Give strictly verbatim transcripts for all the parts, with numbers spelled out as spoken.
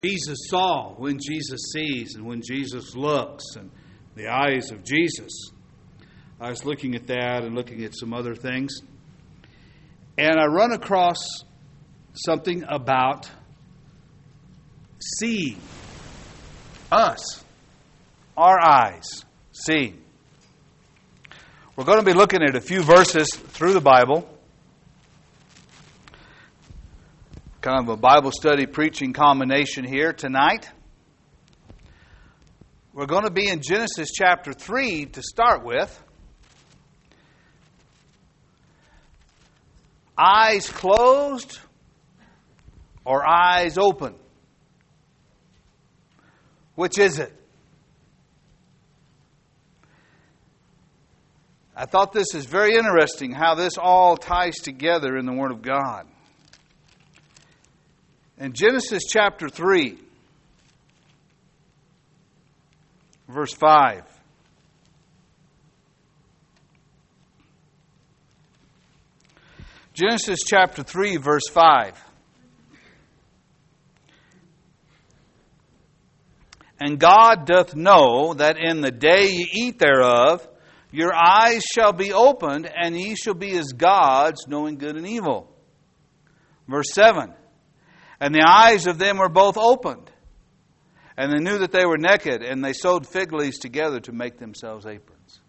Jesus saw, when Jesus sees, and when Jesus looks, and the eyes of Jesus. I was looking at that and looking at some other things. And I run across something about seeing. Us. Our eyes. Seeing. We're going to be looking at a few verses through the Bible. Kind of a Bible study preaching combination here tonight. We're going to be in Genesis chapter three to start with. Eyes closed or eyes open? Which is it? I thought this is very interesting how this all ties together in the Word of God. In Genesis chapter three, verse five. Genesis chapter three, verse five. And God doth know that in the day ye eat thereof, your eyes shall be opened, and ye shall be as gods, knowing good and evil. Verse seven. And the eyes of them were both opened, and they knew that they were naked, and they sewed fig leaves together to make themselves aprons.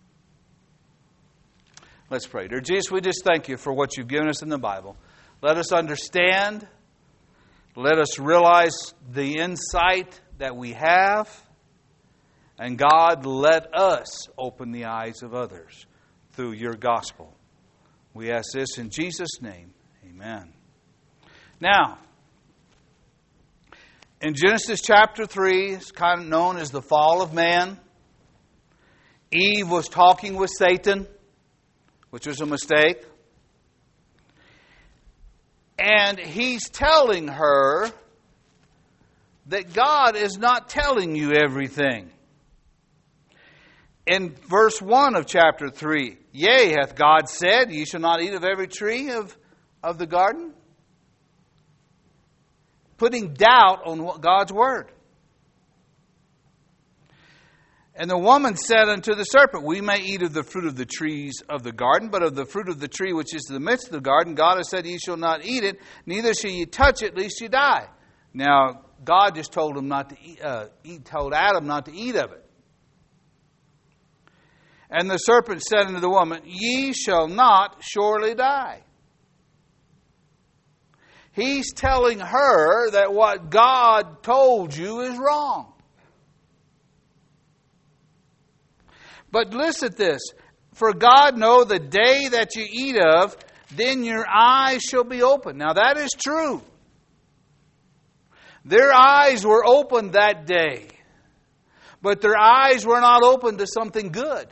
Let's pray. Dear Jesus, we just thank you for what you've given us in the Bible. Let us understand. Let us realize the insight that we have. And God, let us open the eyes of others through your gospel. We ask this in Jesus' name. Amen. Now, in Genesis chapter three, it's kind of known as the fall of man. Eve was talking with Satan, which was a mistake. And he's telling her that God is not telling you everything. In verse one of chapter three, yea, hath God said, ye shall not eat of every tree of, of the garden? Putting doubt on God's word. And the woman said unto the serpent, we may eat of the fruit of the trees of the garden, but of the fruit of the tree which is in the midst of the garden, God has said, ye shall not eat it, neither shall ye touch it, lest ye die. Now, God just told him not to eat, uh, eat, told Adam not to eat of it. And the serpent said unto the woman, ye shall not surely die. He's telling her that what God told you is wrong. But listen at this. For God know the day that you eat of, then your eyes shall be opened. Now that is true. Their eyes were opened that day. But their eyes were not open to something good.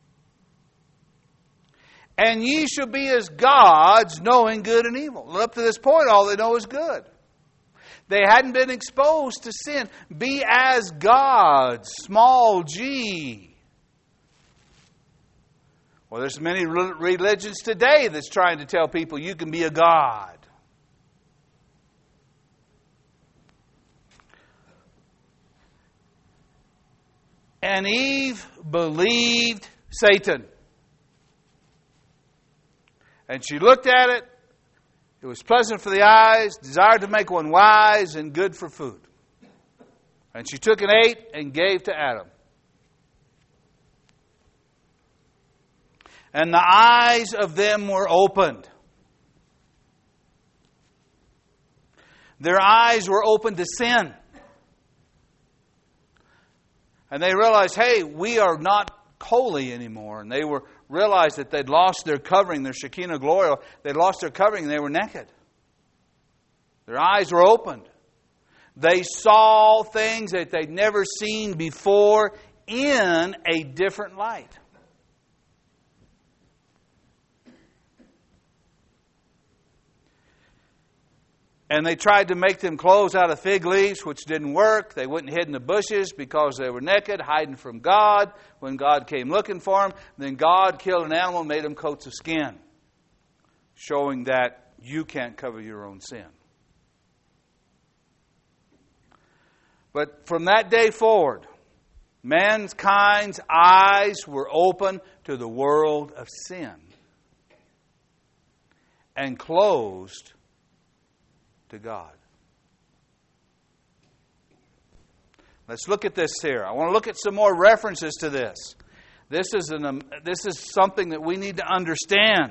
And ye shall be as gods, knowing good and evil. Up to this point, all they know is good. They hadn't been exposed to sin. Be as gods, small g. Well, there's many religions today that's trying to tell people you can be a god. And Eve believed Satan. And she looked at it. It was pleasant for the eyes, desired to make one wise, and good for food. And she took and ate and gave to Adam. And the eyes of them were opened. Their eyes were opened to sin. And they realized, hey, we are not holy anymore. And they were realized that they'd lost their covering, their Shekinah glory. They'd lost their covering and they were naked. Their eyes were opened. They saw things that they'd never seen before in a different light. And they tried to make them clothes out of fig leaves, which didn't work. They went and hid in the bushes because they were naked, hiding from God. When God came looking for them, then God killed an animal and made them coats of skin, showing that you can't cover your own sin. But from that day forward, mankind's eyes were open to the world of sin and closed to God. Let's look at this here. I want to look at some more references to this. This is an um, this is something that we need to understand.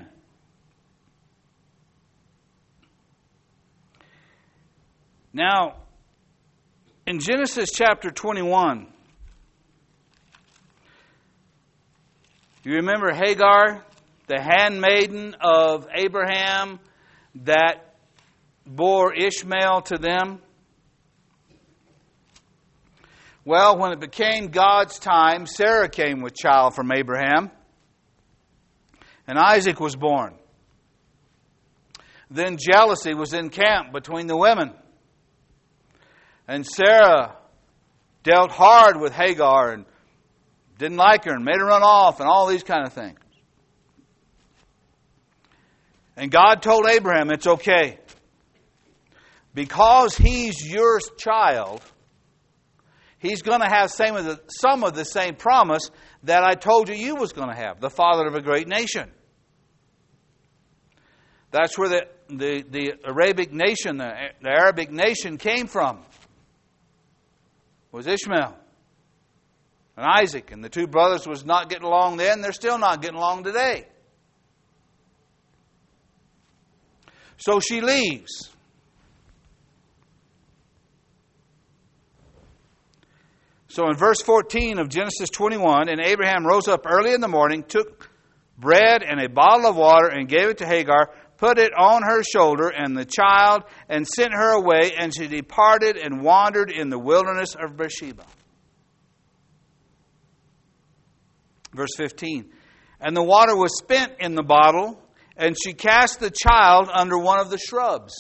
Now, in Genesis chapter twenty-one, you remember Hagar, the handmaiden of Abraham that bore Ishmael to them? Well, when it became God's time, Sarah came with child from Abraham, and Isaac was born. Then jealousy was encamped between the women, and Sarah dealt hard with Hagar and didn't like her and made her run off and all these kind of things. And God told Abraham, it's okay. Because he's your child, he's going to have same of the, some of the same promise that I told you you was going to have, the father of a great nation. That's where the, the, the Arabic nation, the, the Arabic nation came from, was Ishmael and Isaac. And the two brothers was not getting along then. They're still not getting along today. So she leaves. So in verse fourteen of Genesis twenty-one, and Abraham rose up early in the morning, took bread and a bottle of water, and gave it to Hagar, put it on her shoulder and the child, and sent her away, and she departed and wandered in the wilderness of Beersheba. Verse fifteen, and the water was spent in the bottle, and she cast the child under one of the shrubs.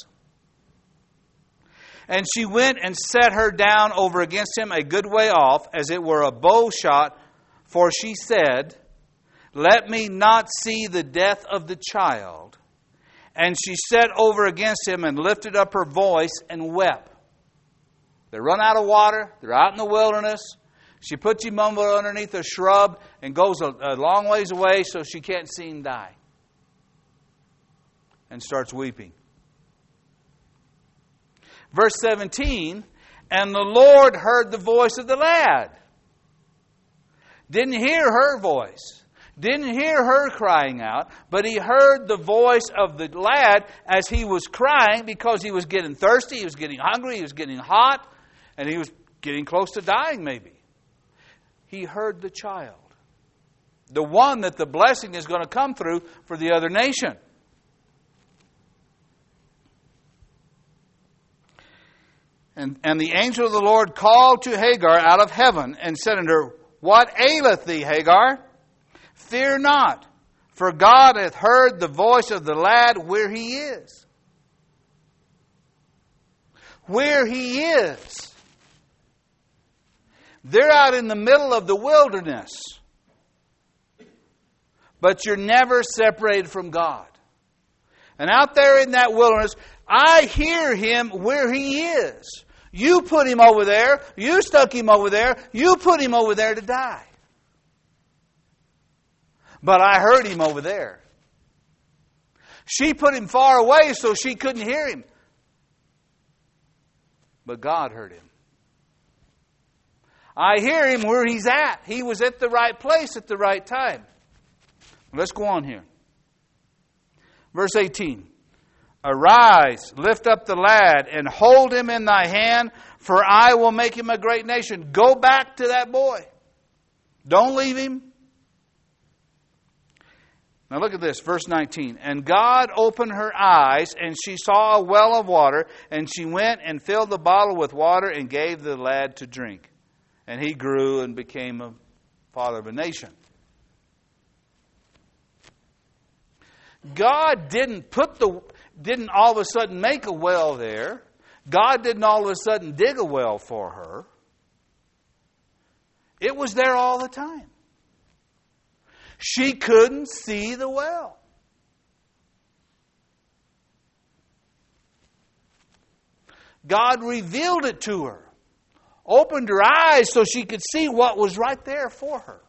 And she went and set her down over against him a good way off, as it were a bow shot, for she said, let me not see the death of the child. And she set over against him and lifted up her voice and wept. They run out of water. They're out in the wilderness. She puts him underneath a shrub and goes a, a long ways away so she can't see him die. And starts weeping. Verse seventeen, and the Lord heard the voice of the lad. Didn't hear her voice. Didn't hear her crying out, but he heard the voice of the lad as he was crying because he was getting thirsty, he was getting hungry, he was getting hot, and he was getting close to dying maybe. He heard the child. The one that the blessing is going to come through for the other nation. And, and the angel of the Lord called to Hagar out of heaven and said unto her, what aileth thee, Hagar? Fear not, for God hath heard the voice of the lad where he is. Where he is. They're out in the middle of the wilderness. But you're never separated from God. And out there in that wilderness, I hear him where he is. You put him over there. You stuck him over there. You put him over there to die. But I heard him over there. She put him far away so she couldn't hear him. But God heard him. I hear him where he's at. He was at the right place at the right time. Let's go on here. Verse eighteen. Arise, lift up the lad, and hold him in thy hand, for I will make him a great nation. Go back to that boy. Don't leave him. Now look at this, verse nineteen. And God opened her eyes, and she saw a well of water, and she went and filled the bottle with water and gave the lad to drink. And he grew and became a father of a nation. God didn't put the didn't all of a sudden make a well there. God didn't all of a sudden dig a well for her. It was there all the time. She couldn't see the well. God revealed it to her opened her eyes so she could see what was right there for her.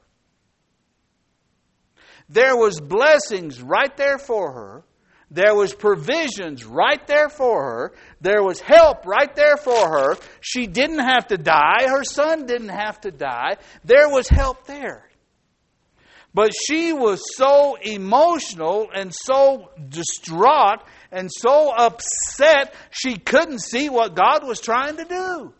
There was blessings right there for her. There was provisions right there for her. There was help right there for her. She didn't have to die. Her son didn't have to die. There was help there. But she was so emotional and so distraught and so upset, she couldn't see what God was trying to do.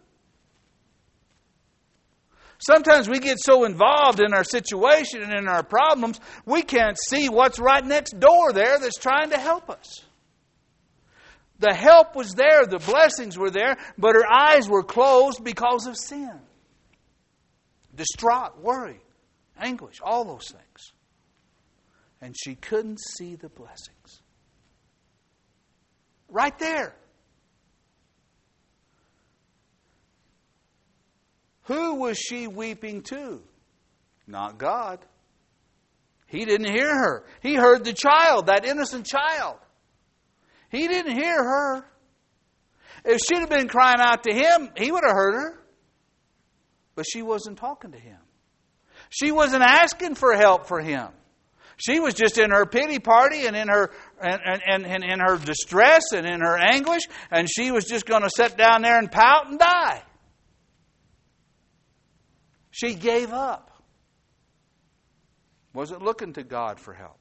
Sometimes we get so involved in our situation and in our problems, we can't see what's right next door there that's trying to help us. The help was there, the blessings were there, but her eyes were closed because of sin. Distraught, worry, anguish, all those things. And she couldn't see the blessings. Right there. Who was she weeping to? Not God. He didn't hear her. He heard the child, that innocent child. He didn't hear her. If she'd have been crying out to him, he would have heard her. But she wasn't talking to him. She wasn't asking for help for him. She was just in her pity party and in her and, and, and in her distress and in her anguish, and she was just going to sit down there and pout and die. She gave up. Wasn't looking to God for help.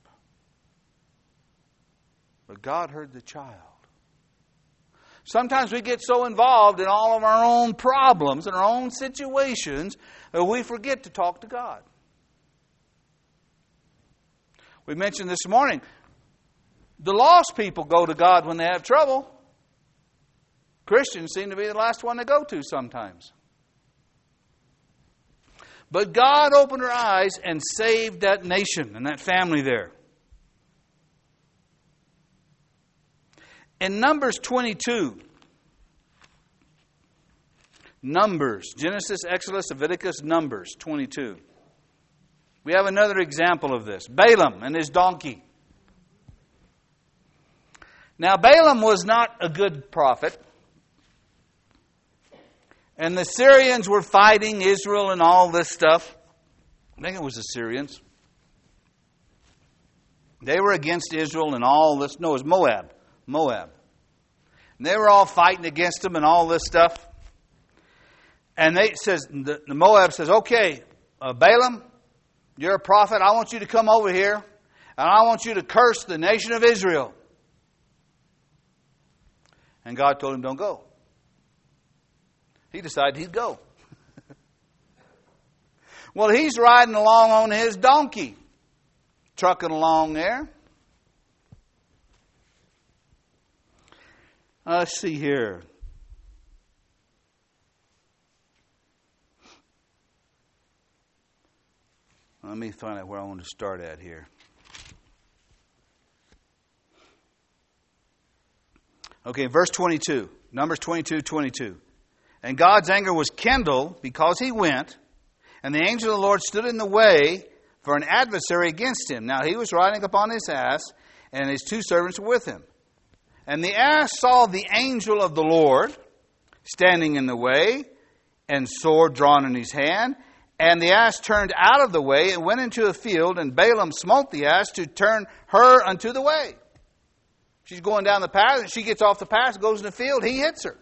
But God heard the child. Sometimes we get so involved in all of our own problems and our own situations that we forget to talk to God. We mentioned this morning, the lost people go to God when they have trouble. Christians seem to be the last one to go to sometimes. But God opened her eyes and saved that nation and that family there. In Numbers twenty-two, Numbers, Genesis, Exodus, Leviticus, Numbers twenty-two. We have another example of this. Balaam and his donkey. Now, Balaam was not a good prophet. And the Syrians were fighting Israel and all this stuff. I think it was the Syrians. They were against Israel and all this. No, it was Moab. Moab. And they were all fighting against them and all this stuff. And they says the, the Moab says, okay, uh, Balaam, you're a prophet. I want you to come over here. And I want you to curse the nation of Israel. And God told him, don't go. He decided he'd go. Well, he's riding along on his donkey, trucking along there. Uh, let's see here. Let me find out where I want to start at here. Okay, verse twenty-two. Numbers twenty-two, twenty-two. And God's anger was kindled because he went, and the angel of the Lord stood in the way for an adversary against him. Now he was riding upon his ass, and his two servants were with him. And the ass saw the angel of the Lord standing in the way, and sword drawn in his hand. And the ass turned out of the way and went into a field, and Balaam smote the ass to turn her unto the way. She's going down the path, and she gets off the path, goes in the field, he hits her.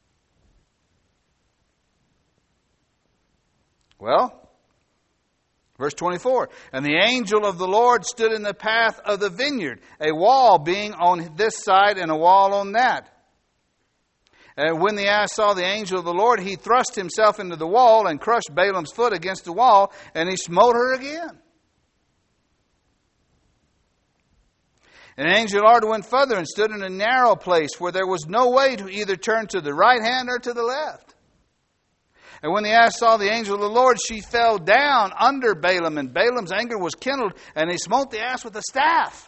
Well, verse twenty-four, and the angel of the Lord stood in the path of the vineyard, a wall being on this side and a wall on that. And when the ass saw the angel of the Lord, he thrust himself into the wall and crushed Balaam's foot against the wall, and he smote her again. And the angel of the Lord went further and stood in a narrow place where there was no way to either turn to the right hand or to the left. And when the ass saw the angel of the Lord, she fell down under Balaam, and Balaam's anger was kindled, and he smote the ass with a staff.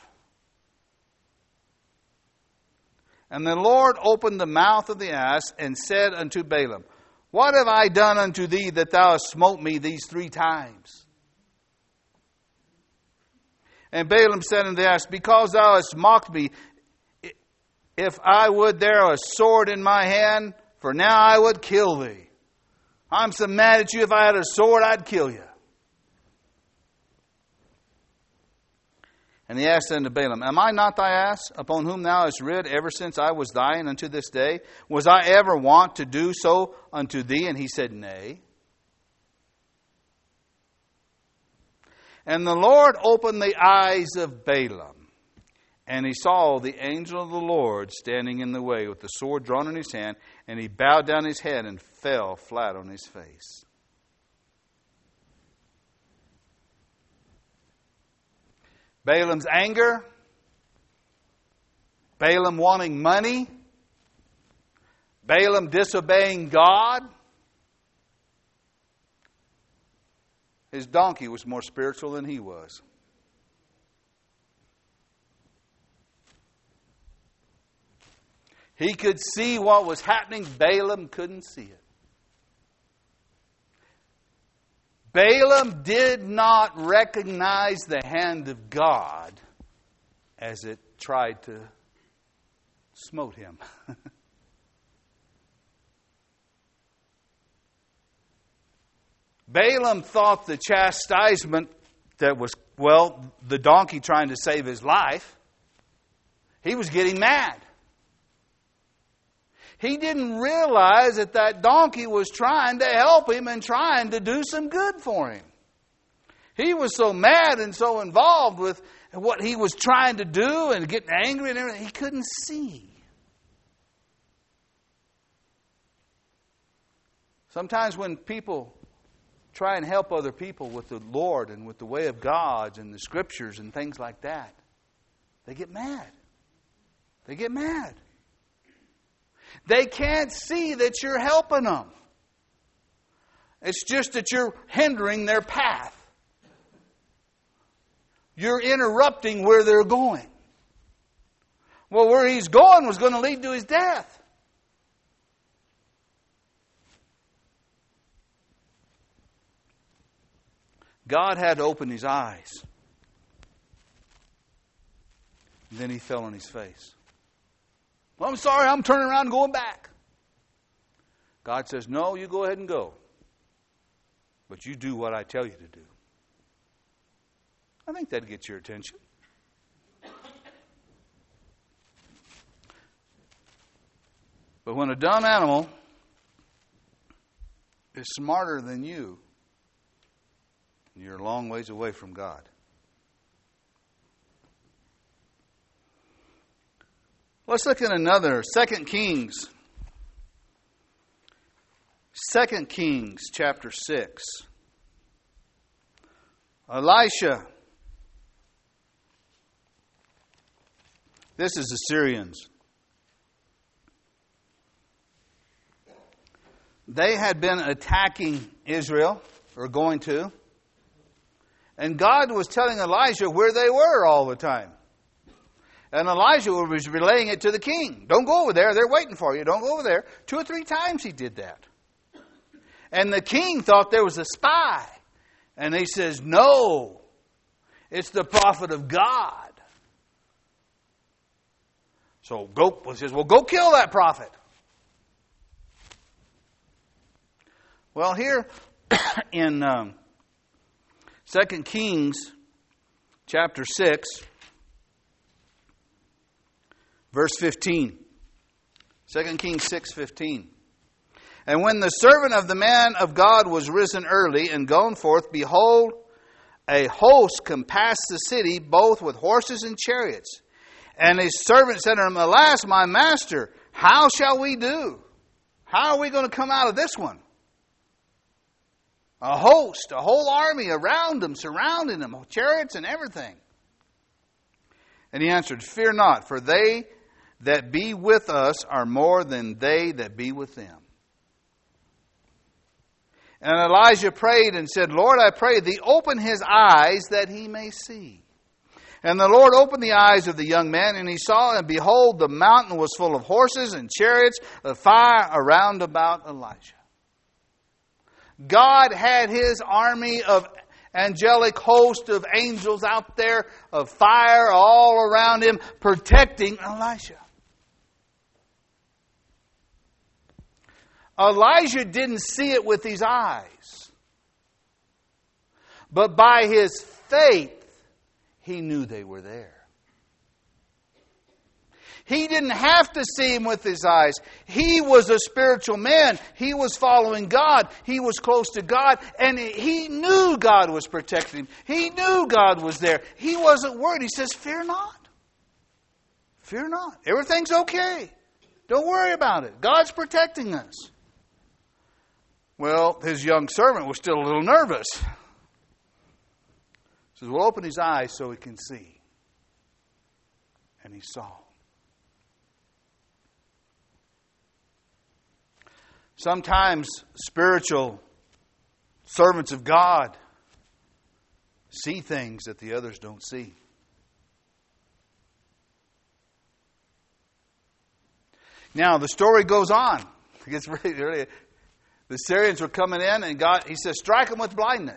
And the Lord opened the mouth of the ass and said unto Balaam, what have I done unto thee that thou hast smote me these three times? And Balaam said unto the ass, because thou hast mocked me, if I would there a sword in my hand, for now I would kill thee. I'm so mad at you, if I had a sword, I'd kill you. And he asked unto Balaam, Am I not thy ass, upon whom thou hast rid ever since I was thine unto this day? Was I ever wont to do so unto thee? And he said, Nay. And the Lord opened the eyes of Balaam, and he saw the angel of the Lord standing in the way with the sword drawn in his hand, and he bowed down his head and fell flat on his face. Balaam's anger, Balaam wanting money, Balaam disobeying God. His donkey was more spiritual than he was. He could see what was happening. Balaam couldn't see it. Balaam did not recognize the hand of God as it tried to smote him. Balaam thought the chastisement that was, well, the donkey trying to save his life, he was getting mad. He didn't realize that that donkey was trying to help him and trying to do some good for him. He was so mad and so involved with what he was trying to do and getting angry and everything, he couldn't see. Sometimes when people try and help other people with the Lord and with the way of God and the Scriptures and things like that, they get mad. They get mad. They can't see that you're helping them. It's just that you're hindering their path. You're interrupting where they're going. Well, where he's going was going to lead to his death. God had to open his eyes. And then he fell on his face. Well, I'm sorry, I'm turning around and going back. God says, no, you go ahead and go. But you do what I tell you to do. I think that'd get your attention. But when a dumb animal is smarter than you, you're a long ways away from God. Let's look at another, Second Kings. Second Kings chapter six. Elisha. This is the Syrians. They had been attacking Israel, or going to. And God was telling Elijah where they were all the time. And Elijah was relaying it to the king. Don't go over there. They're waiting for you. Don't go over there. Two or three times he did that. And the king thought there was a spy. And he says, no, it's the prophet of God. So go, he says, well, go kill that prophet. Well, here in um, Second Kings chapter six, verse fifteen. Second Kings six fifteen. And when the servant of the man of God was risen early and gone forth, behold, a host compassed the city, both with horses and chariots. And his servant said to him, Alas, my master, how shall we do? How are we going to come out of this one? A host, a whole army around them, surrounding them, chariots and everything. And he answered, Fear not, for they that be with us are more than they that be with them. And Elijah prayed and said, Lord, I pray thee, open his eyes that he may see. And the Lord opened the eyes of the young man, and he saw, and behold, the mountain was full of horses and chariots of fire around about Elijah. God had his army of angelic host of angels out there of fire all around him, protecting Elisha. Elijah didn't see it with his eyes. But by his faith, he knew they were there. He didn't have to see him with his eyes. He was a spiritual man. He was following God. He was close to God. And he knew God was protecting him. He knew God was there. He wasn't worried. He says, fear not. Fear not. Everything's okay. Don't worry about it. God's protecting us. Well, his young servant was still a little nervous. He says, well, open his eyes so he can see. And he saw. Sometimes spiritual servants of God see things that the others don't see. Now, the story goes on. It gets really, really, the Syrians were coming in, and God, He says, strike them with blindness.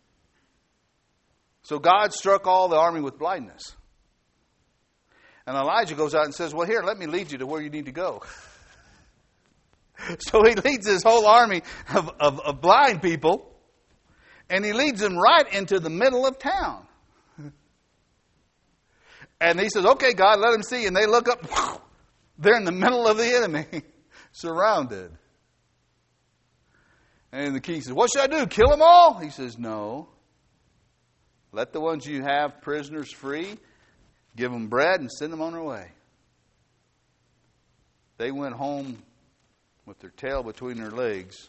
So God struck all the army with blindness. And Elijah goes out and says, well, here, let me lead you to where you need to go. So he leads his whole army of, of, of blind people, and he leads them right into the middle of town. And he says, okay, God, let them see. And they look up. They're in the middle of the enemy, surrounded. And the king says, what should I do? Kill them all? He says, no. Let the ones you have prisoners free. Give them bread and send them on their way. They went home with their tail between their legs.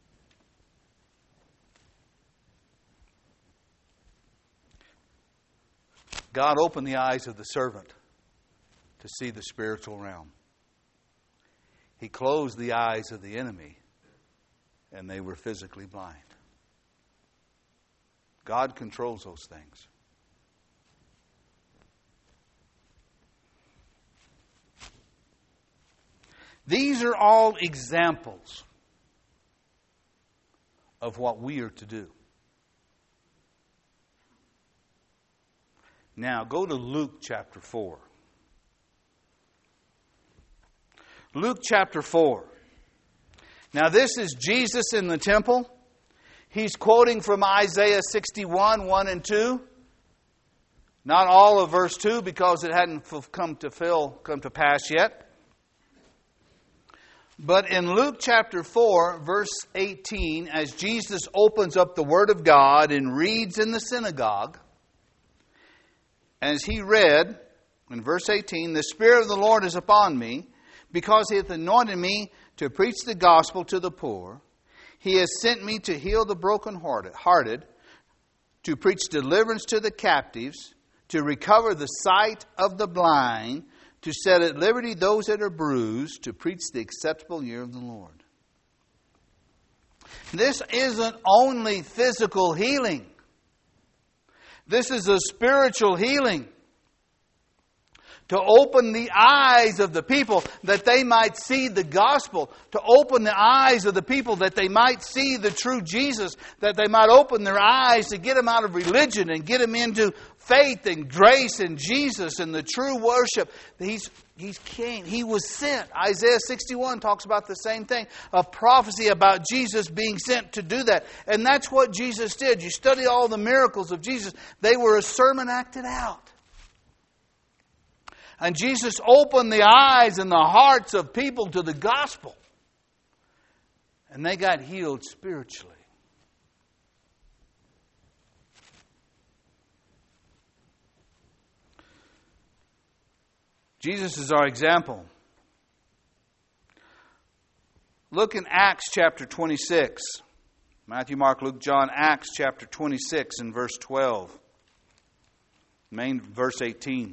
God opened the eyes of the servant to see the spiritual realm. He closed the eyes of the enemy, and they were physically blind. God controls those things. These are all examples of what we are to do. Now, go to Luke chapter four. Luke chapter four. Now, this is Jesus in the temple. He's quoting from Isaiah sixty-one, one and two. Not all of verse two, because it hadn't come to fill, come to pass yet. But in Luke chapter four, verse eighteen, as Jesus opens up the Word of God and reads in the synagogue, as he read in verse eighteen, the Spirit of the Lord is upon me, because He hath anointed me to preach the gospel to the poor. He has sent me to heal the brokenhearted, to preach deliverance to the captives, to recover the sight of the blind, to set at liberty those that are bruised, to preach the acceptable year of the Lord. This isn't only physical healing. This is a spiritual healing. To open the eyes of the people that they might see the gospel. To open the eyes of the people that they might see the true Jesus. That they might open their eyes to get them out of religion and get them into faith and grace in Jesus and the true worship. He's, he's came. He was sent. Isaiah sixty-one talks about the same thing. A prophecy about Jesus being sent to do that. And that's what Jesus did. You study all the miracles of Jesus. They were a sermon acted out. And Jesus opened the eyes and the hearts of people to the gospel. And they got healed spiritually. Jesus is our example. Look in Acts chapter twenty-six. Matthew, Mark, Luke, John, Acts chapter twenty-six and verse twelve. Main verse eighteen.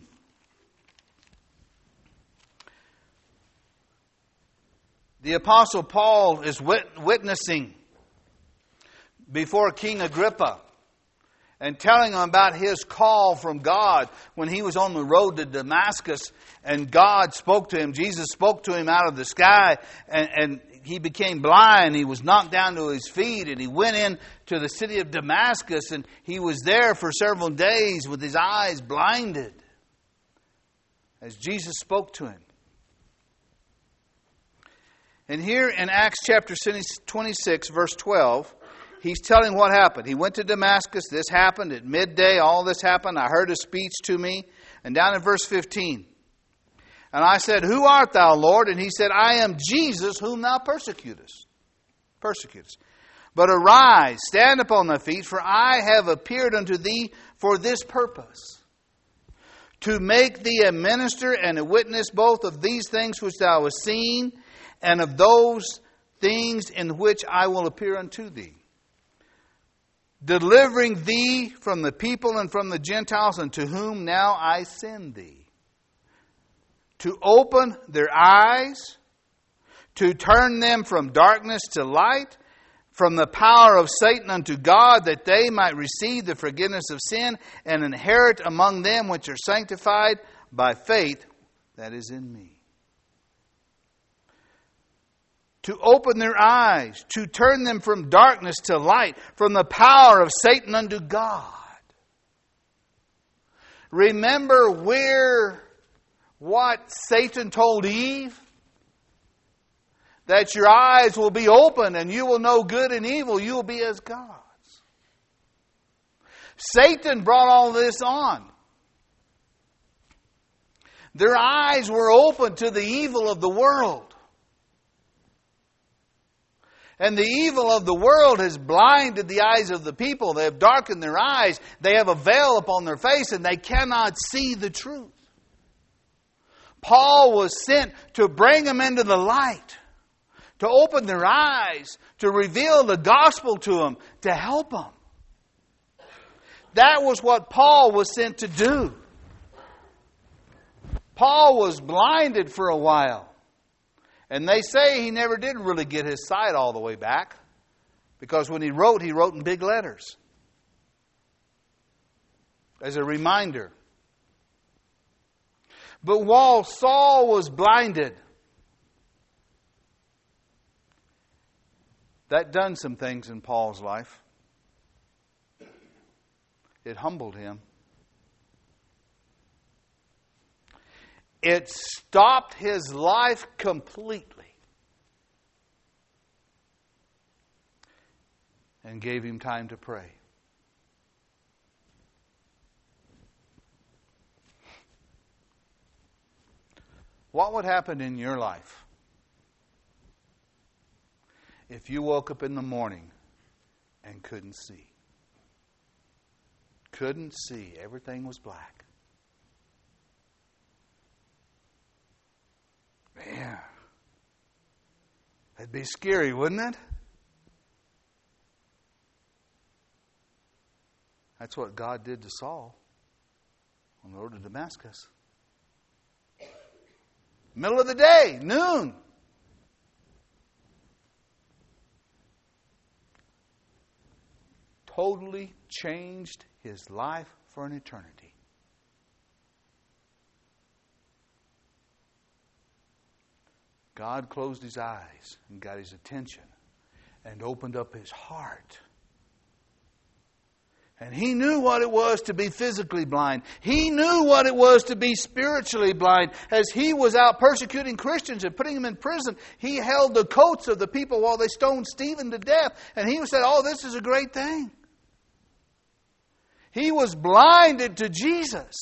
The Apostle Paul is wit- witnessing before King Agrippa and telling him about his call from God when he was on the road to Damascus and God spoke to him. Jesus spoke to him out of the sky and, and he became blind. He was knocked down to his feet and he went in to the city of Damascus and he was there for several days with his eyes blinded as Jesus spoke to him. And here in Acts chapter twenty-six, verse twelve, he's telling what happened. He went to Damascus. This happened at midday. All this happened. I heard a speech to me. And down in verse fifteen. And I said, Who art thou, Lord? And he said, I am Jesus whom thou persecutest. Persecutest. But arise, stand upon thy feet, for I have appeared unto thee for this purpose, to make thee a minister and a witness both of these things which thou hast seen, and of those things in which I will appear unto thee, delivering thee from the people and from the Gentiles, unto whom now I send thee, to open their eyes, to turn them from darkness to light, from the power of Satan unto God, that they might receive the forgiveness of sin and inherit among them which are sanctified by faith that is in me. To open their eyes, to turn them from darkness to light, from the power of Satan unto God. Remember where, what Satan told Eve? That your eyes will be open and you will know good and evil. You will be as gods. Satan brought all this on. Their eyes were open to the evil of the world. And the evil of the world has blinded the eyes of the people. They have darkened their eyes. They have a veil upon their face and they cannot see the truth. Paul was sent to bring them into the light, to open their eyes, to reveal the gospel to them, to help them. That was what Paul was sent to do. Paul was blinded for a while. And they say he never did really get his sight all the way back. Because when he wrote, he wrote in big letters. As a reminder. But while Saul was blinded, that done some things in Paul's life. It humbled him. It stopped his life completely and gave him time to pray. What would happen in your life if you woke up in the morning and couldn't see? Couldn't see. Everything was black. Man, that'd be scary, wouldn't it? That's what God did to Saul on the road to Damascus. Middle of the day, noon. Totally changed his life for an eternity. God closed his eyes and got his attention and opened up his heart. And he knew what it was to be physically blind. He knew what it was to be spiritually blind. As he was out persecuting Christians and putting them in prison, he held the coats of the people while they stoned Stephen to death. And he said, oh, this is a great thing. He was blinded to Jesus.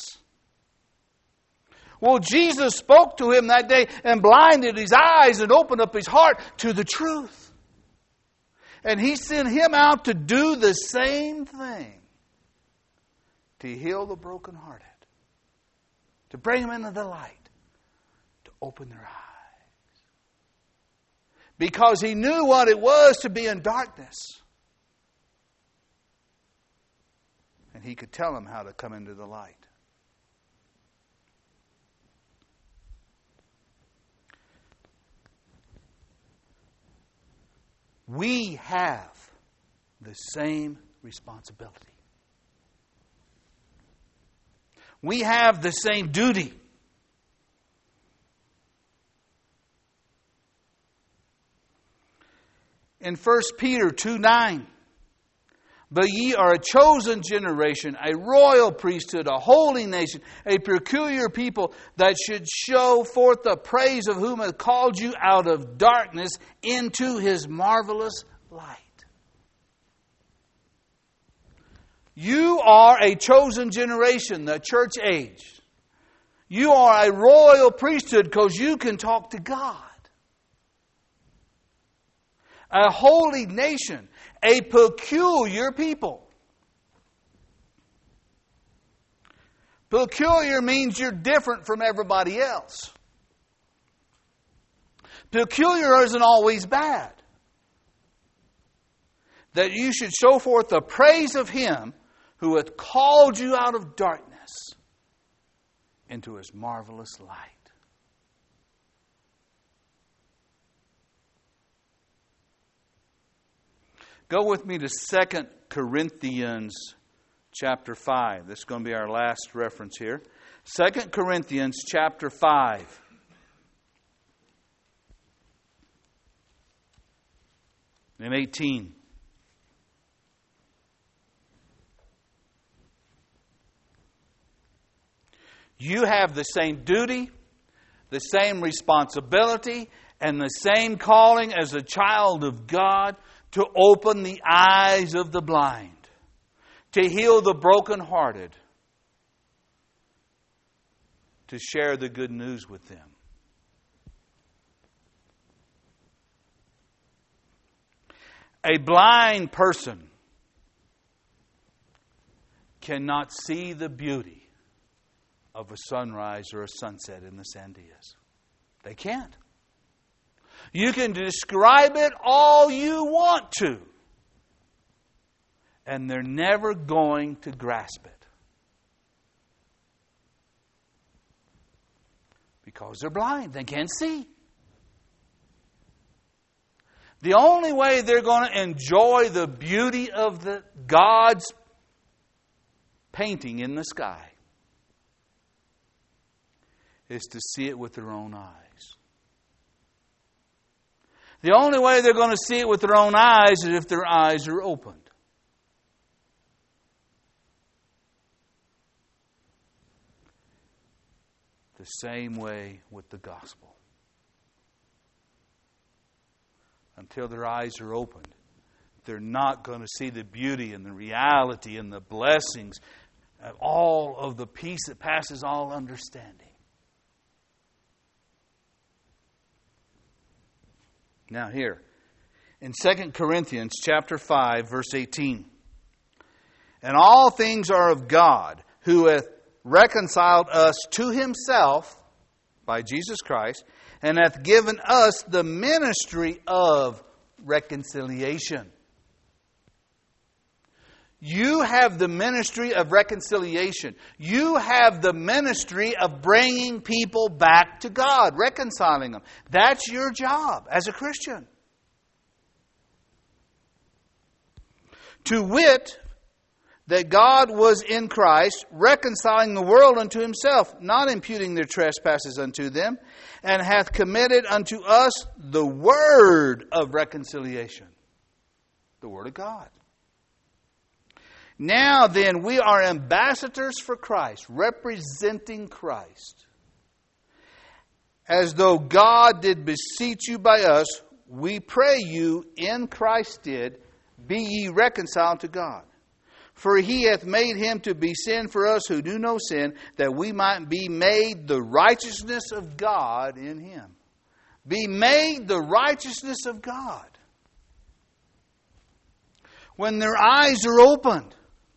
Well, Jesus spoke to him that day and blinded his eyes and opened up his heart to the truth. And he sent him out to do the same thing. To heal the brokenhearted. To bring them into the light. To open their eyes. Because he knew what it was to be in darkness. And he could tell them how to come into the light. We have the same responsibility. We have the same duty. In First Peter two nine, But ye are a chosen generation, a royal priesthood, a holy nation, a peculiar people, that should show forth the praise of whom hath called you out of darkness into His marvelous light. You are a chosen generation, the church age. You are a royal priesthood because you can talk to God. A holy nation, a peculiar people. Peculiar means you're different from everybody else. Peculiar isn't always bad. That you should show forth the praise of Him who hath called you out of darkness into His marvelous light. Go with me to Second Corinthians chapter five. This is going to be our last reference here. Second Corinthians chapter five. And eighteen. You have the same duty, the same responsibility, and the same calling as a child of God to open the eyes of the blind, to heal the brokenhearted, to share the good news with them. A blind person cannot see the beauty of a sunrise or a sunset in the Sandias. They can't. You can describe it all you want to, and they're never going to grasp it. Because they're blind. They can't see. The only way they're going to enjoy the beauty of the God's painting in the sky is to see it with their own eyes. The only way they're going to see it with their own eyes is if their eyes are opened. The same way with the gospel. Until their eyes are opened, they're not going to see the beauty and the reality and the blessings and all of the peace that passes all understanding. Now here, in Second Corinthians chapter five, verse eighteen. And all things are of God, who hath reconciled us to Himself by Jesus Christ, and hath given us the ministry of reconciliation. You have the ministry of reconciliation. You have the ministry of bringing people back to God, reconciling them. That's your job as a Christian. To wit, that God was in Christ, reconciling the world unto Himself, not imputing their trespasses unto them, and hath committed unto us the word of reconciliation. The Word of God. Now then, we are ambassadors for Christ, representing Christ. As though God did beseech you by us, we pray you in Christ's stead, be ye reconciled to God. For He hath made Him to be sin for us who do no sin, that we might be made the righteousness of God in Him. Be made the righteousness of God. When their eyes are opened,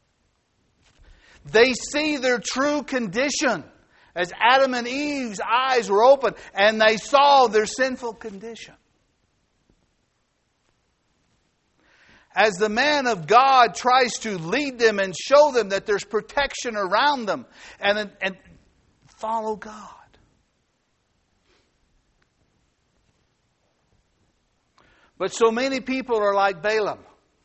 they see their true condition. As Adam and Eve's eyes were open and they saw their sinful condition. As the man of God tries to lead them and show them that there's protection around them and, and follow God. But so many people are like Balaam.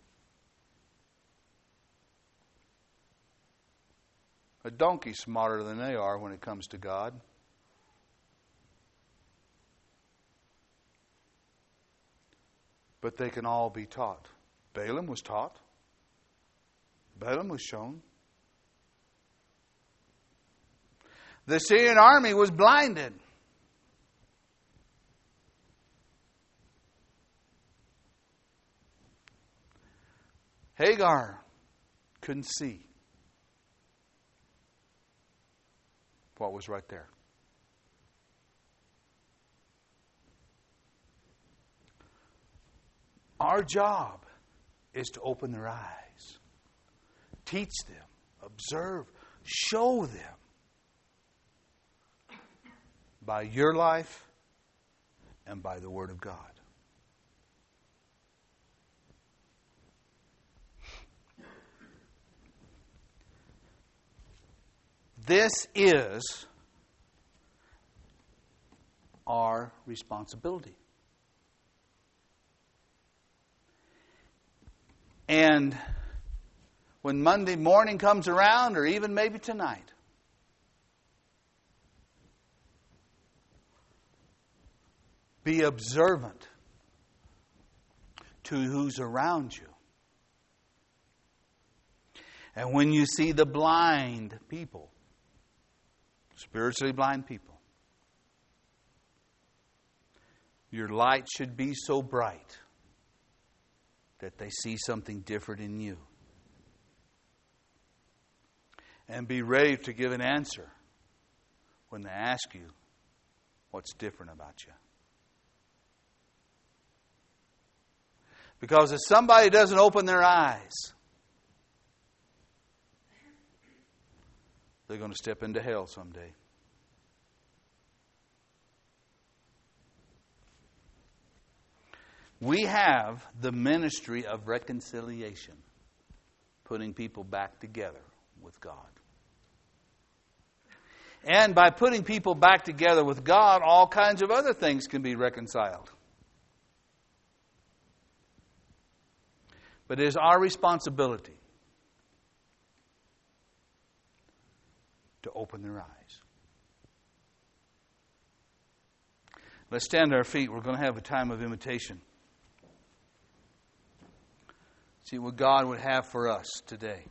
A donkey smarter than they are when it comes to God. But they can all be taught. Balaam was taught. Balaam was shown. The Syrian army was blinded. Hagar couldn't see what was right there. Our job is to open their eyes, teach them, observe, show them by your life and by the Word of God. This is our responsibility. And when Monday morning comes around, or even maybe tonight, be observant to who's around you. And when you see the blind people, spiritually blind people, your light should be so bright that they see something different in you. And be ready to give an answer when they ask you what's different about you. Because if somebody doesn't open their eyes, they're going to step into hell someday. We have the ministry of reconciliation, putting people back together with God. And by putting people back together with God, all kinds of other things can be reconciled. But it is our responsibility to open their eyes. Let's stand to our feet. We're going to have a time of invitation. See what God would have for us today.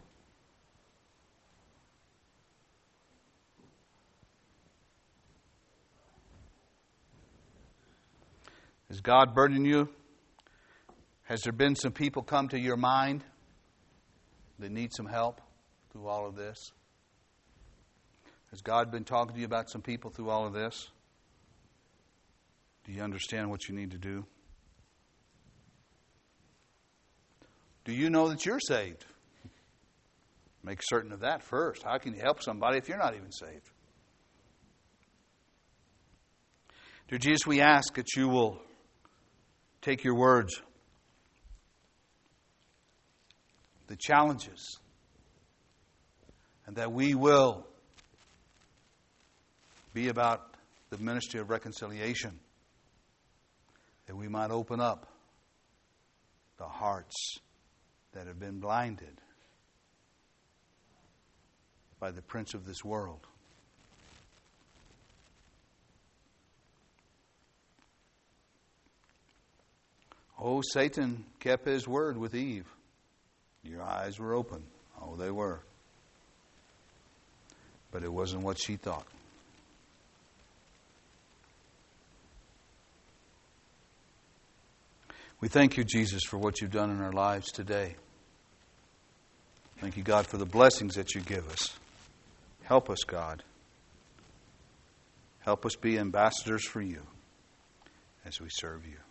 Has God burdened you? Has there been some people come to your mind that need some help through all of this? Has God been talking to you about some people through all of this? Do you understand what you need to do? Do you know that you're saved? Make certain of that first. How can you help somebody if you're not even saved? Dear Jesus, we ask that you will take your words, the challenges, and that we will be about the ministry of reconciliation, that we might open up the hearts that have been blinded by the prince of this world. Oh, Satan kept his word with Eve. Your eyes were open. Oh, they were. But it wasn't what she thought. We thank you, Jesus, for what you've done in our lives today. Thank you, God, for the blessings that you give us. Help us, God. Help us be ambassadors for you as we serve you.